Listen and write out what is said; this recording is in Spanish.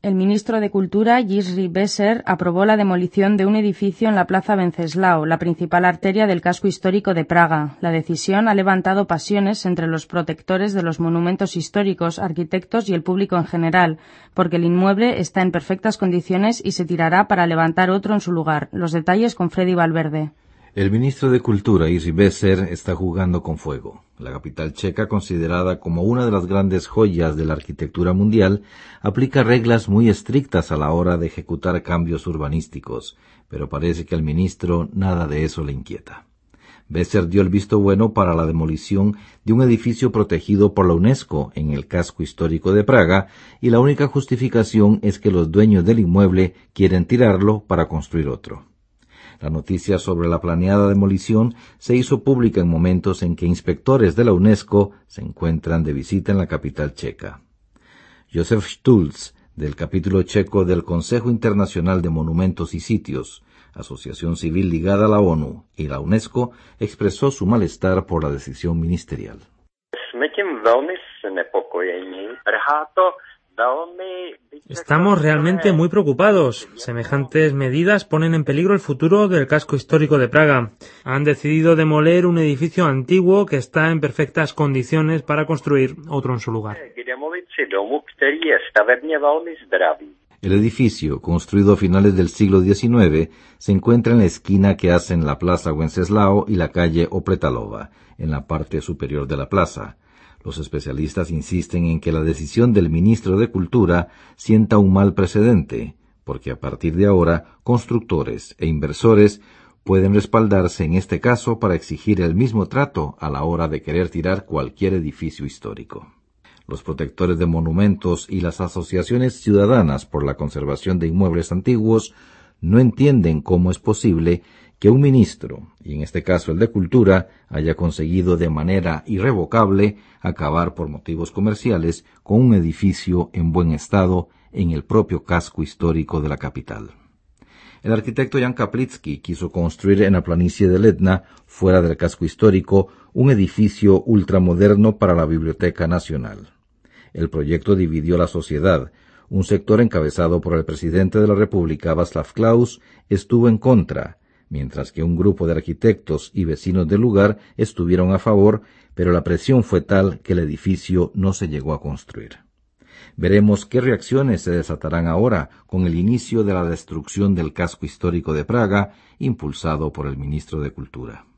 El ministro de Cultura, Jiří Veser, aprobó la demolición de un edificio en la Plaza Wenceslao, la principal arteria del casco histórico de Praga. La decisión ha levantado pasiones entre los protectores de los monumentos históricos, arquitectos y el público en general, porque el inmueble está en perfectas condiciones y se tirará para levantar otro en su lugar. Los detalles con Freddy Valverde. El ministro de Cultura, Jiří Veser, está jugando con fuego. La capital checa, considerada como una de las grandes joyas de la arquitectura mundial, aplica reglas muy estrictas a la hora de ejecutar cambios urbanísticos, pero parece que al ministro nada de eso le inquieta. Veser dio el visto bueno para la demolición de un edificio protegido por la UNESCO en el casco histórico de Praga, y la única justificación es que los dueños del inmueble quieren tirarlo para construir otro. La noticia sobre la planeada demolición se hizo pública en momentos en que inspectores de la UNESCO se encuentran de visita en la capital checa. Josef Stulz, del capítulo checo del Consejo Internacional de Monumentos y Sitios, asociación civil ligada a la ONU y la UNESCO, expresó su malestar por la decisión ministerial. Estamos realmente muy preocupados. Semejantes medidas ponen en peligro el futuro del casco histórico de Praga. Han decidido demoler un edificio antiguo que está en perfectas condiciones para construir otro en su lugar. El edificio, construido a finales del siglo XIX, se encuentra en la esquina que hacen la Plaza Wenceslao y la calle Opretalova, en la parte superior de la plaza. Los especialistas insisten en que la decisión del ministro de Cultura sienta un mal precedente, porque a partir de ahora, constructores e inversores pueden respaldarse en este caso para exigir el mismo trato a la hora de querer tirar cualquier edificio histórico. Los protectores de monumentos y las asociaciones ciudadanas por la conservación de inmuebles antiguos no entienden cómo es posible que un ministro, y en este caso el de Cultura, haya conseguido de manera irrevocable acabar por motivos comerciales con un edificio en buen estado en el propio casco histórico de la capital. El arquitecto Jan Kaplitzky quiso construir en la planicie del Etna, fuera del casco histórico, un edificio ultramoderno para la Biblioteca Nacional. El proyecto dividió la sociedad. Un sector encabezado por el presidente de la República, Václav Klaus, estuvo en contra, mientras que un grupo de arquitectos y vecinos del lugar estuvieron a favor, pero la presión fue tal que el edificio no se llegó a construir. Veremos qué reacciones se desatarán ahora con el inicio de la destrucción del casco histórico de Praga, impulsado por el ministro de Cultura.